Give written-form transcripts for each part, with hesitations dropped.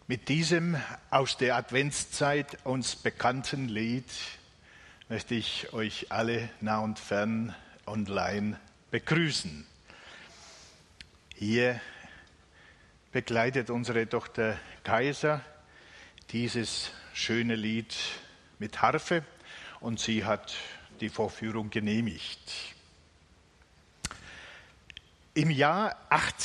Mit diesem aus der Adventszeit uns bekannten Lied möchte ich euch alle nah und fern online begrüßen. Hier begleitet unsere Tochter Kaiser dieses schöne Lied mit Harfe und sie hat die Vorführung genehmigt. Im Jahr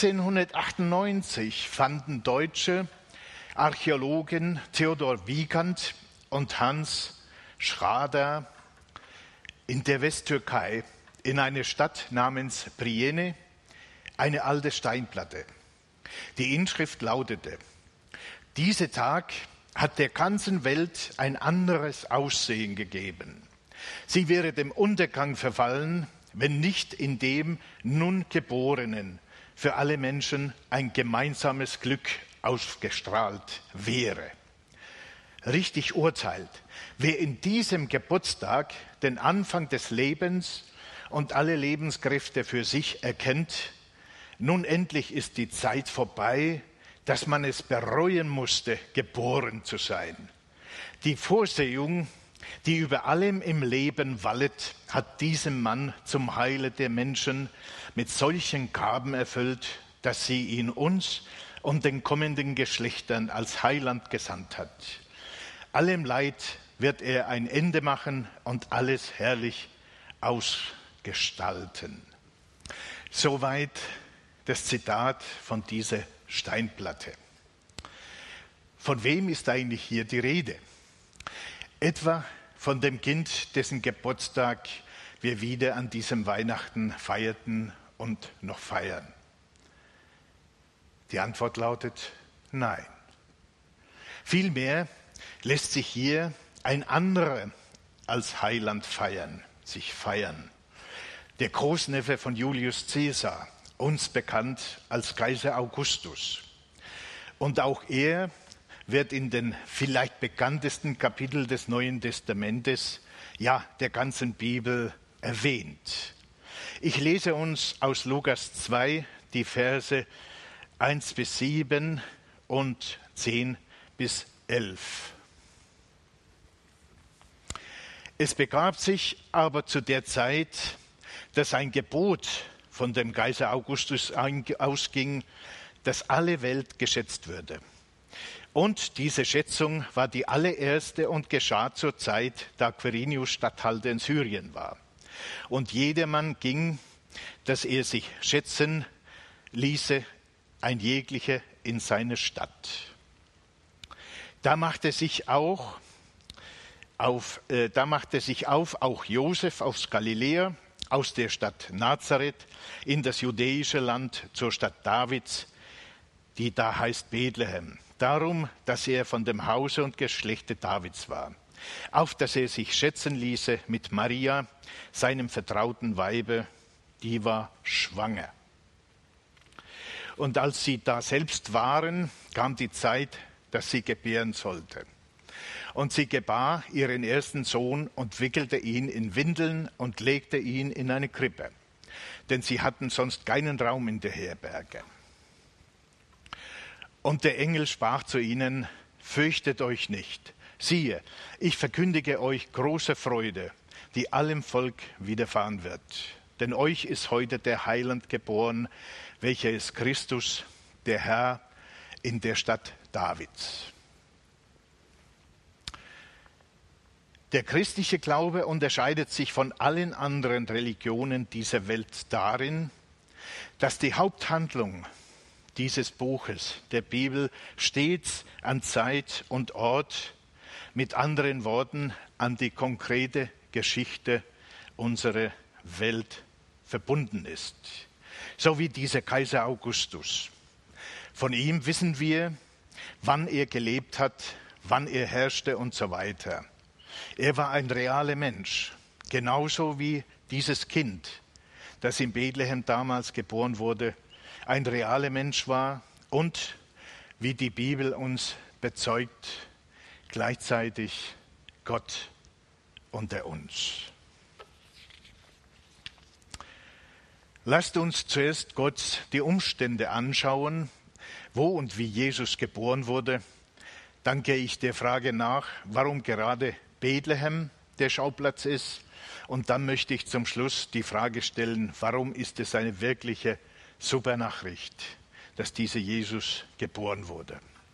1898 fanden Deutsche Archäologen Theodor Wiegandt und Hans Schrader in der Westtürkei in einer Stadt namens Priene eine alte Steinplatte. Die Inschrift lautete: Dieser Tag hat der ganzen Welt ein anderes Aussehen gegeben. Sie wäre dem Untergang verfallen, wenn nicht in dem nun Geborenen für alle Menschen ein gemeinsames Glück ausgestrahlt wäre. Richtig urteilt, wer in diesem Geburtstag den Anfang des Lebens und alle Lebenskräfte für sich erkennt, nun endlich ist die Zeit vorbei, dass man es bereuen musste, geboren zu sein. Die Vorsehung, die über allem im Leben wallet, hat diesem Mann zum Heile der Menschen mit solchen Gaben erfüllt, dass sie ihn uns und den kommenden Geschlechtern als Heiland gesandt hat. Allem Leid wird er ein Ende machen und alles herrlich ausgestalten. Soweit das Zitat von dieser Steinplatte. Von wem ist eigentlich hier die Rede? Etwa von dem Kind, dessen Geburtstag wir wieder an diesem Weihnachten feierten und noch feiern. Die Antwort lautet nein. Vielmehr lässt sich hier ein anderer als Heiland sich feiern. Der Großneffe von Julius Caesar, uns bekannt als Kaiser Augustus. Und auch er wird in den vielleicht bekanntesten Kapiteln des Neuen Testamentes, ja der ganzen Bibel, erwähnt. Ich lese uns aus Lukas 2 die Verse 1 bis 7 und 10 bis 11. Es begab sich aber zu der Zeit, dass ein Gebot von dem Kaiser Augustus ausging, dass alle Welt geschätzt würde. Und diese Schätzung war die allererste und geschah zur Zeit, da Quirinius Statthalter in Syrien war. Und jedermann ging, dass er sich schätzen ließe, ein jeglicher in seine Stadt. Da machte sich auf auch Josef aus Galiläa, aus der Stadt Nazareth, in das judäische Land zur Stadt Davids, die da heißt Bethlehem. Darum, dass er von dem Hause und Geschlechte Davids war. Auf dass er sich schätzen ließe mit Maria, seinem vertrauten Weibe, die war schwanger. Und als sie da selbst waren, kam die Zeit, dass sie gebären sollte. Und sie gebar ihren ersten Sohn und wickelte ihn in Windeln und legte ihn in eine Krippe. Denn sie hatten sonst keinen Raum in der Herberge. Und der Engel sprach zu ihnen: Fürchtet euch nicht. Siehe, ich verkündige euch große Freude, die allem Volk widerfahren wird. Denn euch ist heute der Heiland geboren, welcher ist Christus, der Herr, in der Stadt Davids. Der christliche Glaube unterscheidet sich von allen anderen Religionen dieser Welt darin, dass die Haupthandlung dieses Buches, der Bibel, stets an Zeit und Ort, mit anderen Worten an die konkrete Geschichte unserer Welt verbunden ist. So wie dieser Kaiser Augustus. Von ihm wissen wir, wann er gelebt hat, wann er herrschte und so weiter. Er war ein realer Mensch, genauso wie dieses Kind, das in Bethlehem damals geboren wurde, ein realer Mensch war und, wie die Bibel uns bezeugt, gleichzeitig Gott unter uns. Lasst uns zuerst Gott die Umstände anschauen, wo und wie Jesus geboren wurde Dann gehe ich der Frage nach, warum gerade Bethlehem der Schauplatz ist. Und dann möchte ich zum Schluss die Frage stellen, warum ist es eine wirkliche Supernachricht, dass dieser Jesus geboren wurde.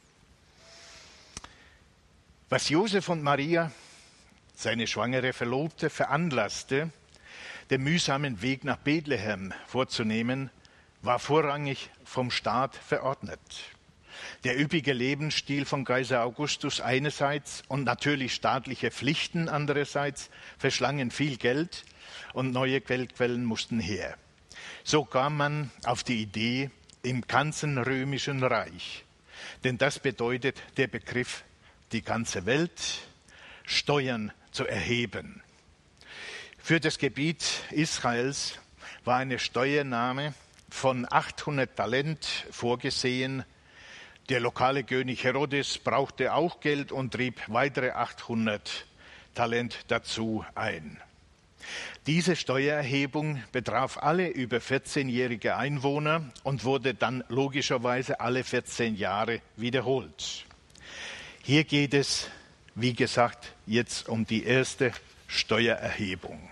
Was Josef und Maria, seine schwangere Verlobte, veranlasste, den mühsamen Weg nach Bethlehem vorzunehmen, war vorrangig vom Staat verordnet. Der üppige Lebensstil von Kaiser Augustus einerseits und natürlich staatliche Pflichten andererseits verschlangen viel Geld und neue Geldquellen mussten her. So kam man auf die Idee im ganzen römischen Reich, denn das bedeutet der Begriff die ganze Welt, Steuern zu erheben. Für das Gebiet Israels war eine Steuernahme von 800 Talent vorgesehen. Der lokale König Herodes brauchte auch Geld und trieb weitere 800 Talent dazu ein. Diese Steuererhebung betraf alle über 14-jährige Einwohner und wurde dann logischerweise alle 14 Jahre wiederholt. Hier geht es, wie gesagt, jetzt um die erste Steuererhebung.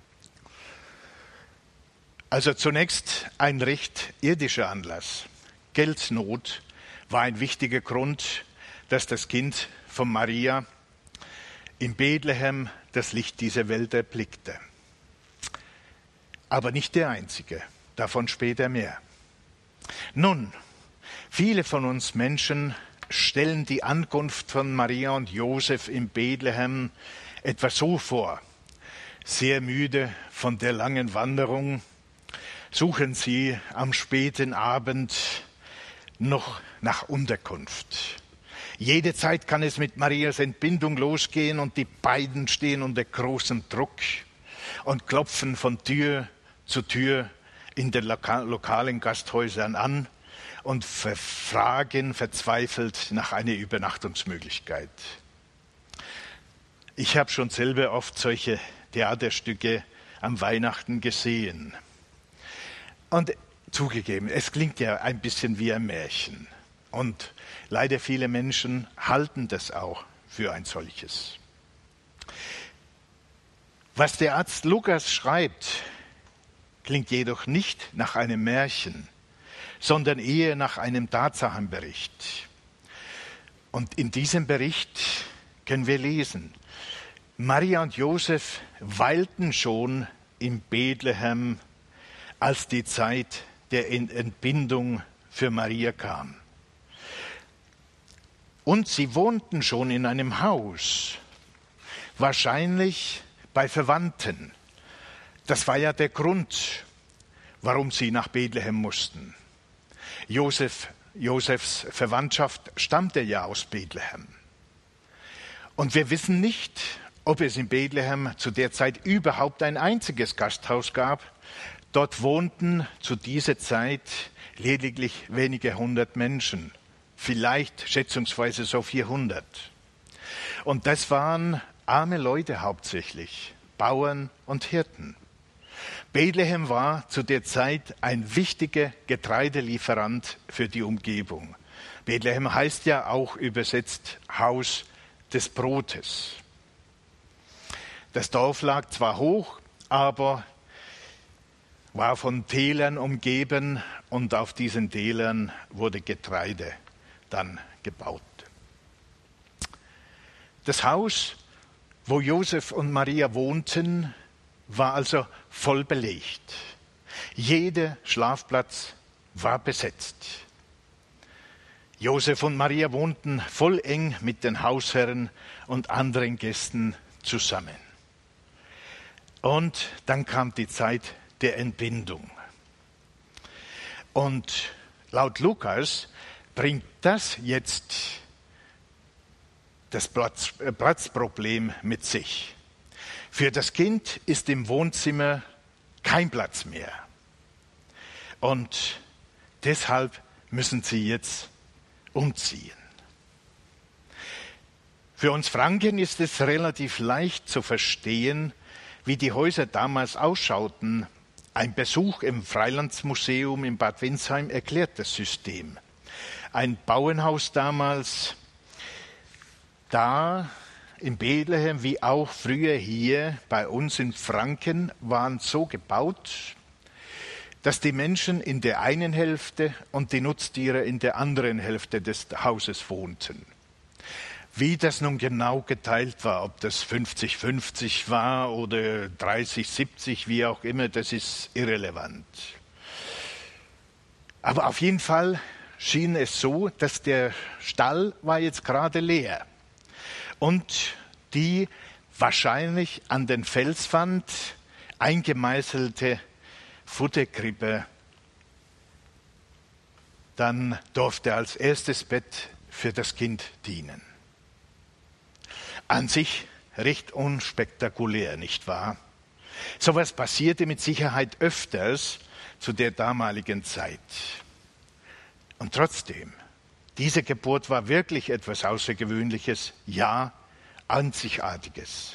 Also zunächst ein recht irdischer Anlass. Geldnot war ein wichtiger Grund, dass das Kind von Maria in Bethlehem das Licht dieser Welt erblickte. Aber nicht der einzige, davon später mehr. Nun, viele von uns Menschen stellen die Ankunft von Maria und Josef in Bethlehem etwa so vor. Sehr müde von der langen Wanderung suchen sie am späten Abend noch nach Unterkunft. Jederzeit kann es mit Marias Entbindung losgehen und die beiden stehen unter großem Druck und klopfen von Tür zu Tür in den lokalen Gasthäusern an und fragen verzweifelt nach einer Übernachtungsmöglichkeit. Ich habe schon selber oft solche Theaterstücke am Weihnachten gesehen. Und zugegeben, es klingt ja ein bisschen wie ein Märchen. Und leider viele Menschen halten das auch für ein solches. Was der Arzt Lukas schreibt, klingt jedoch nicht nach einem Märchen, sondern eher nach einem Tatsachenbericht. Und in diesem Bericht können wir lesen, Maria und Josef weilten schon in Bethlehem, als die Zeit der Entbindung für Maria kam. Und sie wohnten schon in einem Haus, wahrscheinlich bei Verwandten. Das war ja der Grund, warum sie nach Bethlehem mussten. Josefs Verwandtschaft stammte ja aus Bethlehem. Und wir wissen nicht, ob es in Bethlehem zu der Zeit überhaupt ein einziges Gasthaus gab. Dort wohnten zu dieser Zeit lediglich wenige hundert Menschen, vielleicht schätzungsweise so 400. Und das waren arme Leute hauptsächlich, Bauern und Hirten. Bethlehem war zu der Zeit ein wichtiger Getreidelieferant für die Umgebung. Bethlehem heißt ja auch übersetzt Haus des Brotes. Das Dorf lag zwar hoch, aber war von Tälern umgeben und auf diesen Tälern wurde Getreide dann gebaut. Das Haus, wo Josef und Maria wohnten, war also voll belegt. Jeder Schlafplatz war besetzt. Josef und Maria wohnten voll eng mit den Hausherren und anderen Gästen zusammen. Und dann kam die Zeit der Entbindung. Und laut Lukas bringt das jetzt das Platzproblem mit sich. Für das Kind ist im Wohnzimmer kein Platz mehr. Und deshalb müssen sie jetzt umziehen. Für uns Franken ist es relativ leicht zu verstehen, wie die Häuser damals ausschauten. Ein Besuch im Freilandsmuseum in Bad Windsheim erklärt das System. Ein Bauernhaus damals Da in Bethlehem wie auch früher hier bei uns in Franken waren so gebaut, dass die Menschen in der einen Hälfte und die Nutztiere in der anderen Hälfte des Hauses wohnten. Wie das nun genau geteilt war, ob das 50-50 war oder 30-70, wie auch immer, das ist irrelevant. Aber auf jeden Fall schien es so, dass der Stall war jetzt gerade leer und die wahrscheinlich an den Felswand eingemeißelte Futterkrippe dann durfte als erstes Bett für das Kind dienen. An sich recht unspektakulär, nicht wahr? Sowas passierte mit Sicherheit öfters zu der damaligen Zeit. Und trotzdem, diese Geburt war wirklich etwas Außergewöhnliches, ja, Einzigartiges.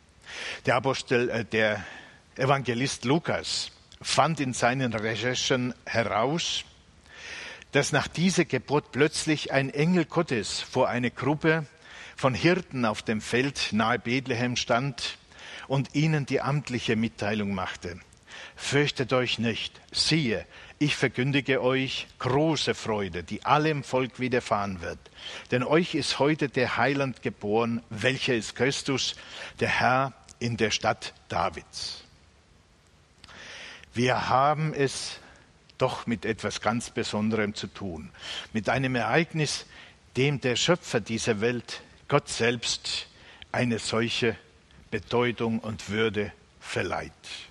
Der Evangelist Lukas fand in seinen Recherchen heraus, dass nach dieser Geburt plötzlich ein Engel Gottes vor eine Gruppe von Hirten auf dem Feld nahe Bethlehem stand und ihnen die amtliche Mitteilung machte. Fürchtet euch nicht, siehe, ich verkündige euch große Freude, die allem Volk widerfahren wird. Denn euch ist heute der Heiland geboren, welcher ist Christus, der Herr in der Stadt Davids. Wir haben es doch mit etwas ganz Besonderem zu tun, mit einem Ereignis, dem der Schöpfer dieser Welt, Gott selbst, eine solche Bedeutung und Würde verleiht.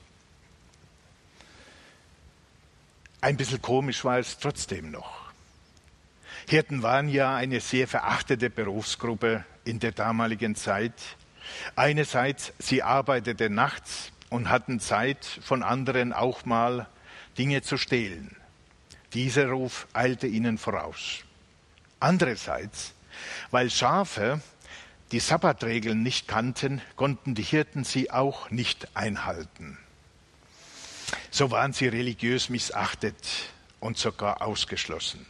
Ein bisschen komisch war es trotzdem noch. Hirten waren ja eine sehr verachtete Berufsgruppe in der damaligen Zeit. Einerseits, sie arbeiteten nachts und hatten Zeit, von anderen auch mal Dinge zu stehlen. Dieser Ruf eilte ihnen voraus. Andererseits, weil Schafe die Sabbatregeln nicht kannten, konnten die Hirten sie auch nicht einhalten. So waren sie religiös missachtet und sogar ausgeschlossen.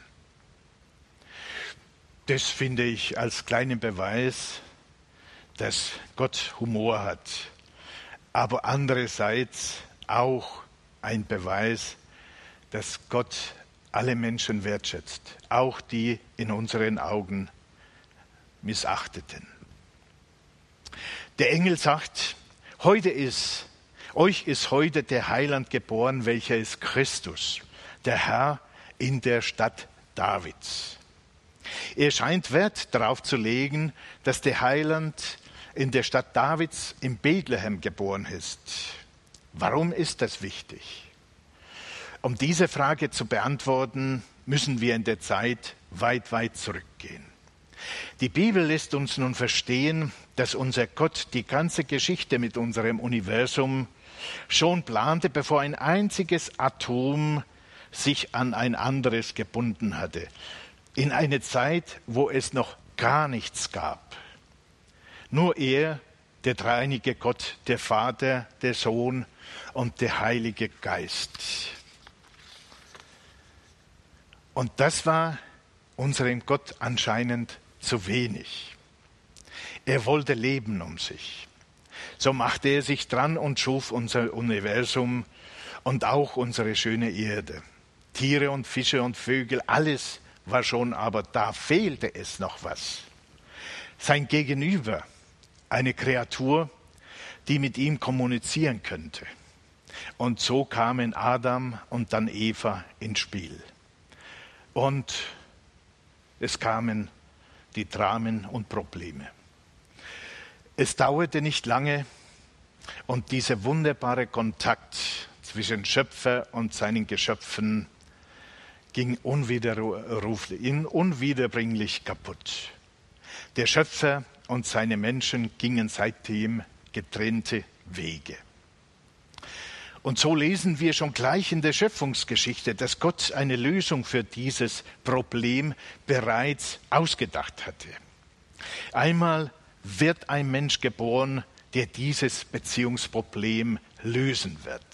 Das finde ich als kleinen Beweis, dass Gott Humor hat, aber andererseits auch ein Beweis, dass Gott alle Menschen wertschätzt, auch die in unseren Augen Missachteten. Der Engel sagt, euch ist heute der Heiland geboren, welcher ist Christus, der Herr in der Stadt Davids. Er scheint Wert darauf zu legen, dass der Heiland in der Stadt Davids in Bethlehem geboren ist. Warum ist das wichtig? Um diese Frage zu beantworten, müssen wir in der Zeit weit, weit zurückgehen. Die Bibel lässt uns nun verstehen, dass unser Gott die ganze Geschichte mit unserem Universum schon plante, bevor ein einziges Atom sich an ein anderes gebunden hatte. In eine Zeit, wo es noch gar nichts gab. Nur er, der dreieinige Gott, der Vater, der Sohn und der Heilige Geist. Und das war unserem Gott anscheinend zu wenig. Er wollte Leben um sich. So machte er sich dran und schuf unser Universum und auch unsere schöne Erde. Tiere und Fische und Vögel, alles war schon, aber da fehlte es noch was. Sein Gegenüber, eine Kreatur, die mit ihm kommunizieren könnte. Und so kamen Adam und dann Eva ins Spiel. Und es kamen die Dramen und Probleme. Es dauerte nicht lange und dieser wunderbare Kontakt zwischen Schöpfer und seinen Geschöpfen ging unwiederbringlich kaputt. Der Schöpfer und seine Menschen gingen seitdem getrennte Wege. Und so lesen wir schon gleich in der Schöpfungsgeschichte, dass Gott eine Lösung für dieses Problem bereits ausgedacht hatte. Einmal wird ein Mensch geboren, der dieses Beziehungsproblem lösen wird.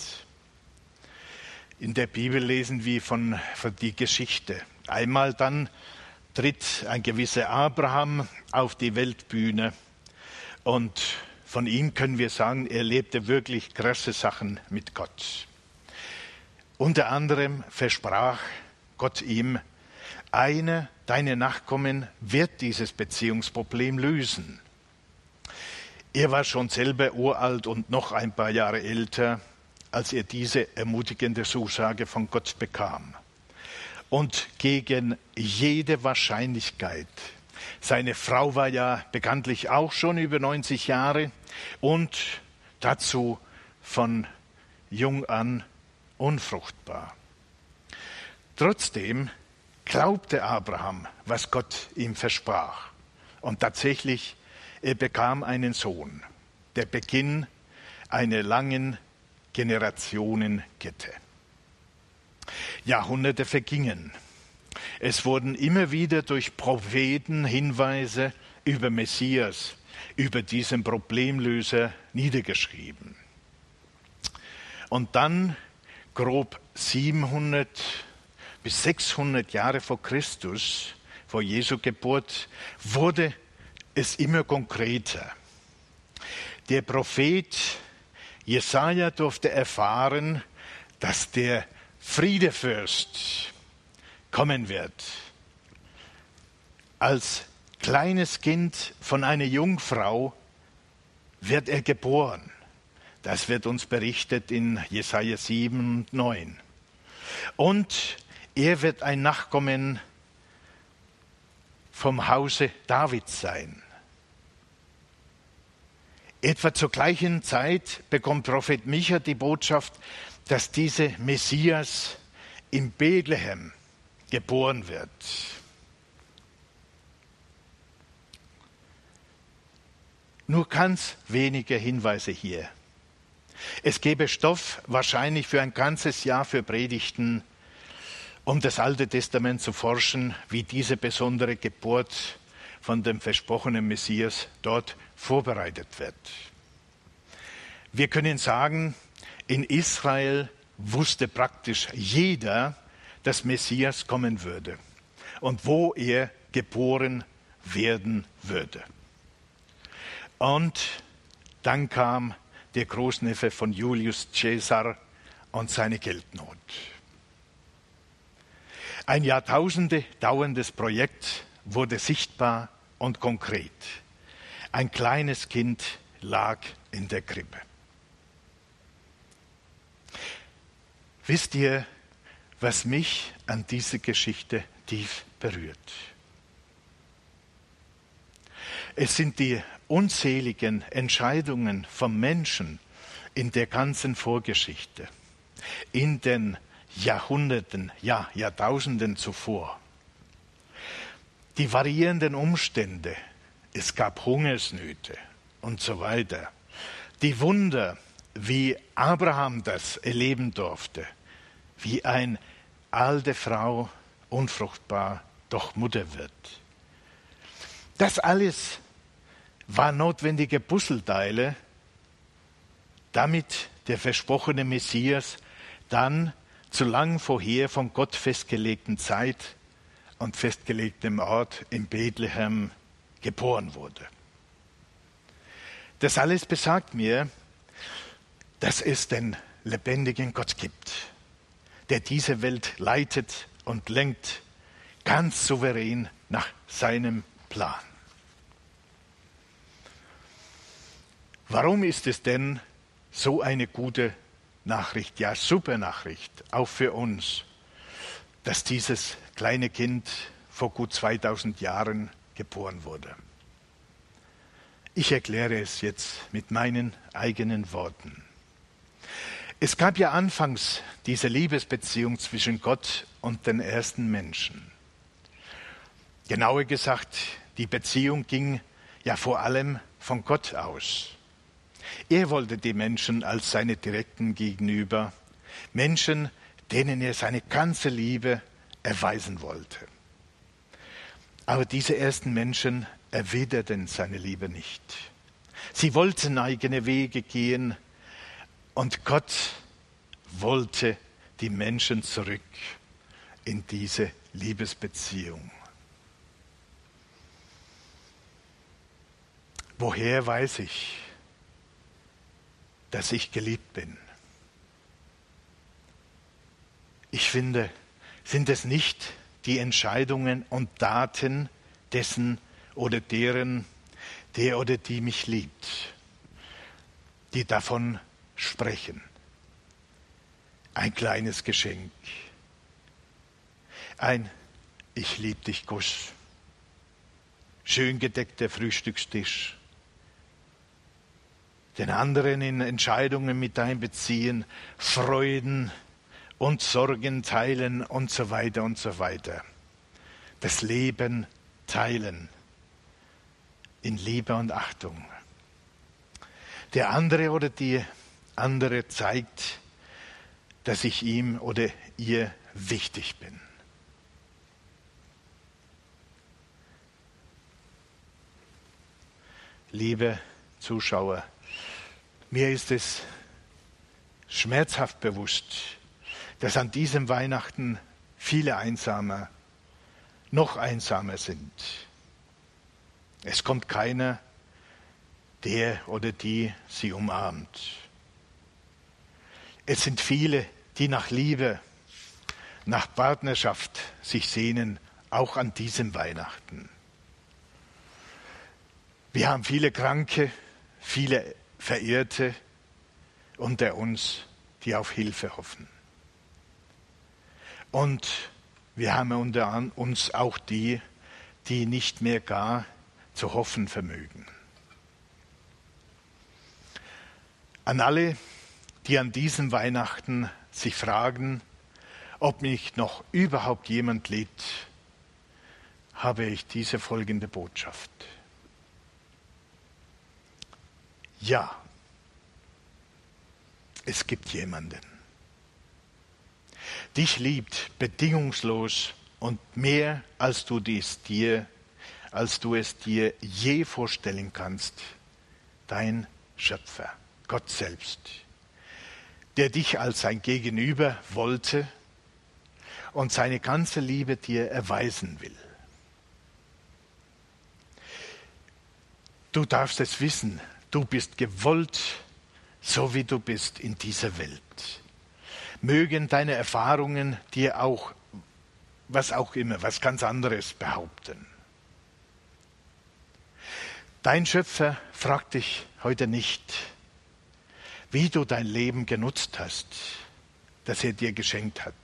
In der Bibel lesen wir von die Geschichte. Einmal dann tritt ein gewisser Abraham auf die Weltbühne und von ihm können wir sagen, er lebte wirklich krasse Sachen mit Gott. Unter anderem versprach Gott ihm, einer deiner Nachkommen wird dieses Beziehungsproblem lösen. Er war schon selber uralt und noch ein paar Jahre älter, als er diese ermutigende Zusage von Gott bekam. Und gegen jede Wahrscheinlichkeit, seine Frau war ja bekanntlich auch schon über 90 Jahre und dazu von jung an unfruchtbar. Trotzdem glaubte Abraham, was Gott ihm versprach. Und tatsächlich, er bekam einen Sohn, der Beginn einer langen Generationenkette. Jahrhunderte vergingen. Es wurden immer wieder durch Propheten Hinweise über Messias, über diesen Problemlöser niedergeschrieben. Und dann, grob 700 bis 600 Jahre vor Christus, vor Jesu Geburt, wurde es immer konkreter. Der Prophet Jesaja durfte erfahren, dass der Friedefürst kommen wird. Als kleines Kind von einer Jungfrau wird er geboren. Das wird uns berichtet in Jesaja 7 und 9. Und er wird ein Nachkommen vom Hause Davids sein. Etwa zur gleichen Zeit bekommt Prophet Micha die Botschaft, dass dieser Messias in Bethlehem geboren wird. Nur ganz wenige Hinweise hier. Es gäbe Stoff wahrscheinlich für ein ganzes Jahr für Predigten, um das Alte Testament zu forschen, wie diese besondere Geburt von dem versprochenen Messias dort vorbereitet wird. Wir können sagen, in Israel wusste praktisch jeder, dass Messias kommen würde und wo er geboren werden würde. Und dann kam der Großneffe von Julius Caesar und seine Geldnot. Ein Jahrtausende dauerndes Projekt wurde sichtbar und konkret. Ein kleines Kind lag in der Krippe. Wisst ihr, was mich an dieser Geschichte tief berührt? Es sind die unzähligen Entscheidungen von Menschen in der ganzen Vorgeschichte, in den Jahrhunderten, ja Jahrtausenden zuvor. Die variierenden Umstände, es gab Hungersnöte und so weiter. Die Wunder, wie Abraham das erleben durfte, wie eine alte Frau unfruchtbar doch Mutter wird. Das alles war notwendige Puzzleteile, damit der versprochene Messias dann zu lang vorher von Gott festgelegten Zeit und festgelegtem Ort in Bethlehem geboren wurde. Das alles besagt mir, dass es den lebendigen Gott gibt, der diese Welt leitet und lenkt, ganz souverän nach seinem Plan. Warum ist es denn so eine gute Nachricht, ja super Nachricht, auch für uns, dass dieses kleine Kind vor gut 2000 Jahren geboren wurde? Ich erkläre es jetzt mit meinen eigenen Worten. Es gab ja anfangs diese Liebesbeziehung zwischen Gott und den ersten Menschen. Genauer gesagt, die Beziehung ging ja vor allem von Gott aus. Er wollte die Menschen als seine Direkten gegenüber, Menschen, denen er seine ganze Liebe erweisen wollte. Aber diese ersten Menschen erwiderten seine Liebe nicht. Sie wollten eigene Wege gehen und Gott wollte die Menschen zurück in diese Liebesbeziehung. woher weiß ich, dass ich geliebt bin? Ich finde, sind es nicht die Entscheidungen und Taten dessen oder deren, der oder die mich liebt, die davon sprechen. Ein kleines Geschenk. Ein Ich lieb dich Kuss. Schön gedeckter Frühstückstisch. Den anderen in Entscheidungen mit einbeziehen, Freuden und Sorgen teilen und so weiter und so weiter. Das Leben teilen in Liebe und Achtung. Der andere oder die andere zeigt, dass ich ihm oder ihr wichtig bin. Liebe Zuschauer, mir ist es schmerzhaft bewusst, dass an diesem Weihnachten viele Einsame noch einsamer sind. Es kommt keiner, der oder die sie umarmt. Es sind viele, die nach Liebe, nach Partnerschaft sich sehnen, auch an diesem Weihnachten. Wir haben viele Kranke, viele Verirrte unter uns, die auf Hilfe hoffen. Und wir haben unter uns auch die, die nicht mehr gar zu hoffen vermögen. An alle, die an diesem Weihnachten sich fragen, ob mich noch überhaupt jemand liebt, habe ich diese folgende Botschaft. Ja, es gibt jemanden. Dich liebt bedingungslos und mehr, als du es dir je vorstellen kannst. Dein Schöpfer, Gott selbst, der dich als sein Gegenüber wollte und seine ganze Liebe dir erweisen will. Du darfst es wissen, du bist gewollt, so wie du bist in dieser Welt. Mögen deine Erfahrungen dir auch, was auch immer, was ganz anderes behaupten. Dein Schöpfer fragt dich heute nicht, wie du dein Leben genutzt hast, das er dir geschenkt hat.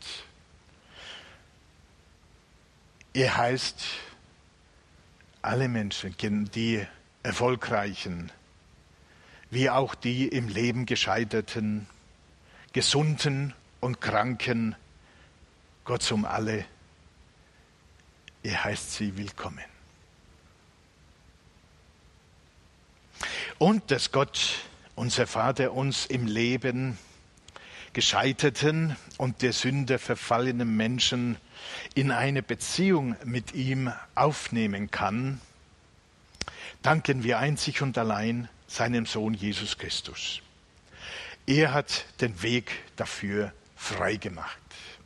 Er heißt alle Menschen, die Erfolgreichen, wie auch die im Leben Gescheiterten, Gesunden und Kranken, Gott um alle, er heißt sie willkommen. Und dass Gott, unser Vater, uns im Leben gescheiterten und der Sünde verfallenen Menschen in eine Beziehung mit ihm aufnehmen kann, danken wir einzig und allein seinem Sohn Jesus Christus. Er hat den Weg dafür freigemacht.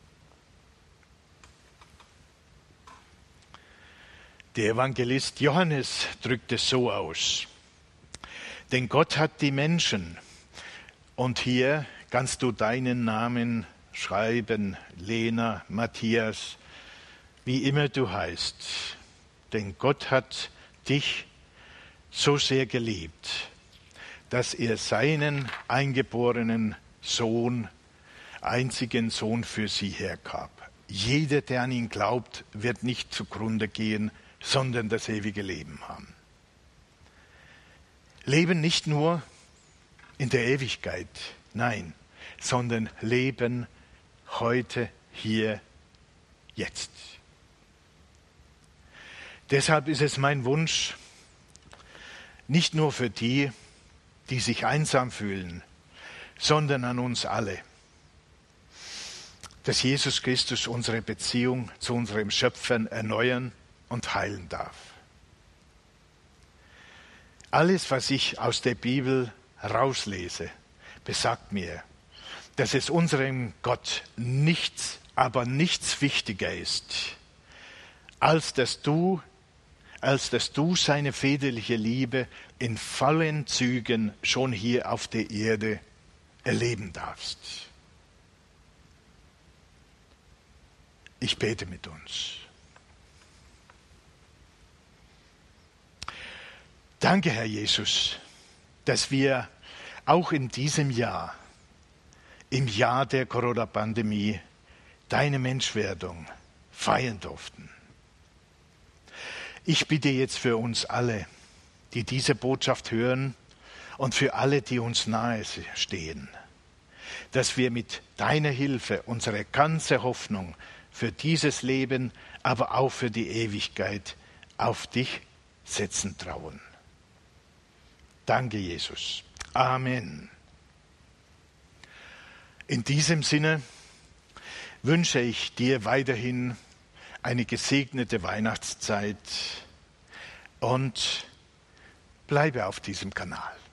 Der Evangelist Johannes drückt es so aus. Denn Gott hat die Menschen, und hier kannst du deinen Namen schreiben, Lena, Matthias, wie immer du heißt. Denn Gott hat dich so sehr geliebt, dass er seinen eingeborenen Sohn, einzigen Sohn für sie hergab. Jeder, der an ihn glaubt, wird nicht zugrunde gehen, sondern das ewige Leben haben. Leben nicht nur in der Ewigkeit, nein, sondern leben heute, hier, jetzt. Deshalb ist es mein Wunsch, nicht nur für die, die sich einsam fühlen, sondern an uns alle, dass Jesus Christus unsere Beziehung zu unserem Schöpfer erneuern und heilen darf. Alles, was ich aus der Bibel rauslese, besagt mir, dass es unserem Gott nichts, aber nichts wichtiger ist, als dass du als dass du seine väterliche Liebe in vollen Zügen schon hier auf der Erde erleben darfst. Ich bete mit uns. Danke, Herr Jesus, dass wir auch in diesem Jahr, im Jahr der Corona-Pandemie, deine Menschwerdung feiern durften. Ich bitte jetzt für uns alle, die diese Botschaft hören und für alle, die uns nahe stehen, dass wir mit deiner Hilfe unsere ganze Hoffnung für dieses Leben, aber auch für die Ewigkeit auf dich setzen trauen. Danke, Jesus. Amen. In diesem Sinne wünsche ich dir weiterhin eine gesegnete Weihnachtszeit und bleibe auf diesem Kanal.